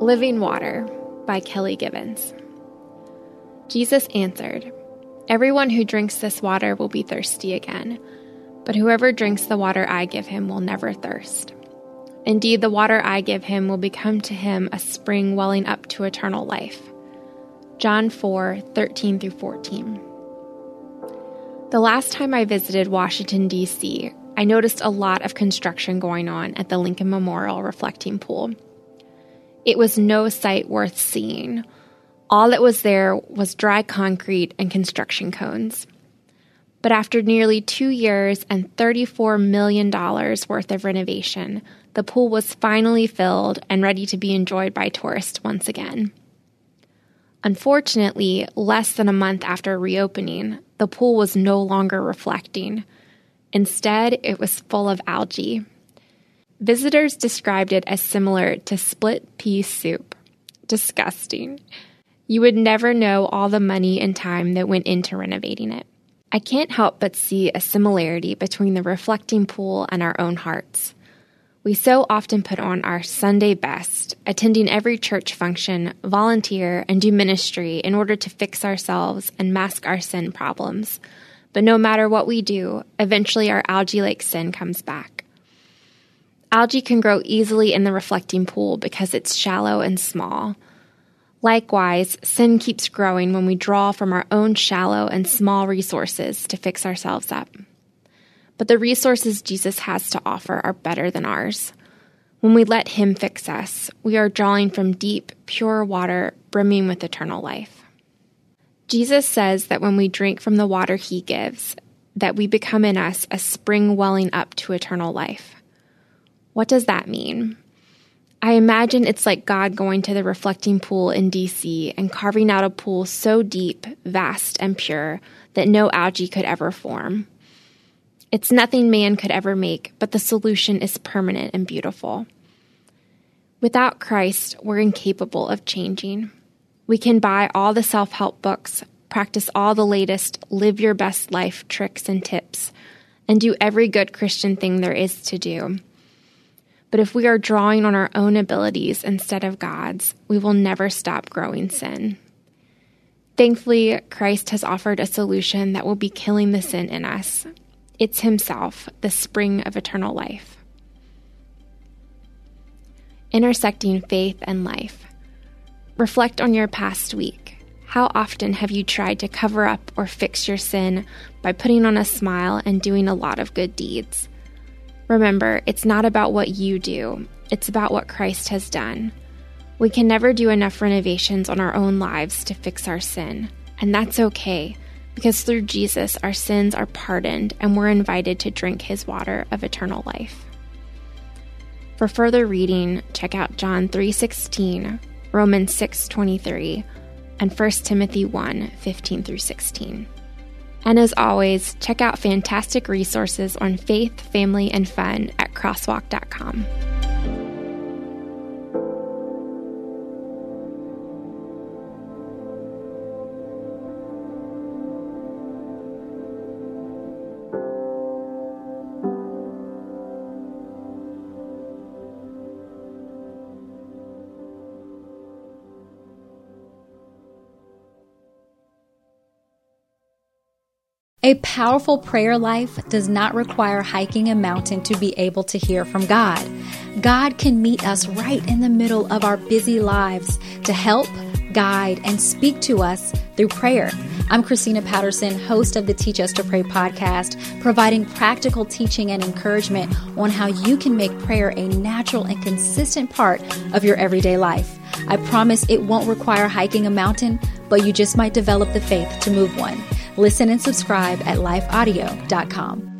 Living Water by Kelly Givens. Jesus answered, "Everyone who drinks this water will be thirsty again, but whoever drinks the water I give him will never thirst. Indeed, the water I give him will become to him a spring welling up to eternal life." John 4:13-14. The last time I visited Washington, D.C., I noticed a lot of construction going on at the Lincoln Memorial Reflecting Pool. It was no sight worth seeing. All that was there was dry concrete and construction cones. But after nearly 2 years and $34 million worth of renovation, the pool was finally filled and ready to be enjoyed by tourists once again. Unfortunately, less than a month after reopening, the pool was no longer reflecting. Instead, it was full of algae. Visitors described it as similar to split pea soup. Disgusting. You would never know all the money and time that went into renovating it. I can't help but see a similarity between the reflecting pool and our own hearts. We so often put on our Sunday best, attending every church function, volunteer, and do ministry in order to fix ourselves and mask our sin problems. But no matter what we do, eventually our algae-like sin comes back. Algae can grow easily in the reflecting pool because it's shallow and small. Likewise, sin keeps growing when we draw from our own shallow and small resources to fix ourselves up. But the resources Jesus has to offer are better than ours. When we let Him fix us, we are drawing from deep, pure water brimming with eternal life. Jesus says that when we drink from the water He gives, that we become in us a spring welling up to eternal life. What does that mean? I imagine it's like God going to the reflecting pool in D.C. and carving out a pool so deep, vast, and pure that no algae could ever form. It's nothing man could ever make, but the solution is permanent and beautiful. Without Christ, we're incapable of changing. We can buy all the self-help books, practice all the latest live your best life tricks and tips, and do every good Christian thing there is to do. But if we are drawing on our own abilities instead of God's, we will never stop growing sin. Thankfully, Christ has offered a solution that will be killing the sin in us. It's Himself, the spring of eternal life. Intersecting faith and life. Reflect on your past week. How often have you tried to cover up or fix your sin by putting on a smile and doing a lot of good deeds? Remember, it's not about what you do. It's about what Christ has done. We can never do enough renovations on our own lives to fix our sin. And that's okay, because through Jesus, our sins are pardoned and we're invited to drink His water of eternal life. For further reading, check out John 3:16, Romans 6:23, and 1 Timothy 1:15-16. And as always, check out fantastic resources on faith, family, and fun at crosswalk.com. A powerful prayer life does not require hiking a mountain to be able to hear from God. God can meet us right in the middle of our busy lives to help, guide, and speak to us through prayer. I'm Christina Patterson, host of the Teach Us to Pray podcast, providing practical teaching and encouragement on how you can make prayer a natural and consistent part of your everyday life. I promise it won't require hiking a mountain, but you just might develop the faith to move one. Listen and subscribe at lifeaudio.com.